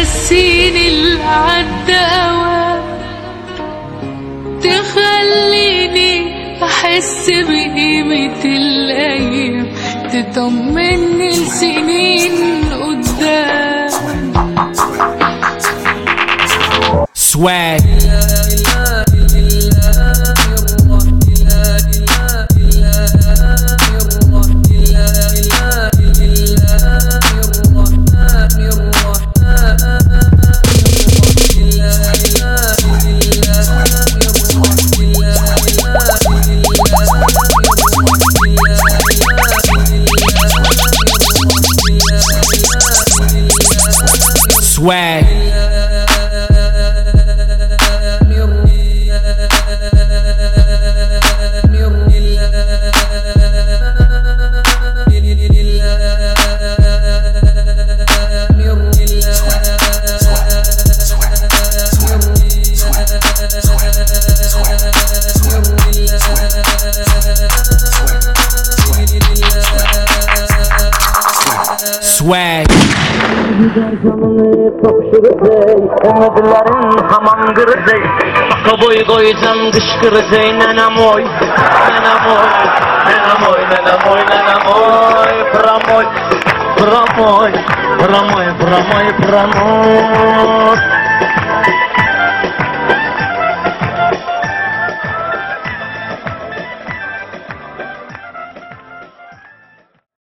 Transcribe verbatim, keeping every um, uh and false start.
تنسيني اللي عدى أوام، تخليني أحس بقيمة الأيام، تطمني لسنين قدام. Swag. Swag. Swag. Canını topşuruzey, umudların hamam kırızey. Kaboy koyacağım kışkırızey, nenem oy, nenem oy, nenem oy, nenem oy, nenem oy, pramoy, pramoy, pramoy, pramoy, pramoy.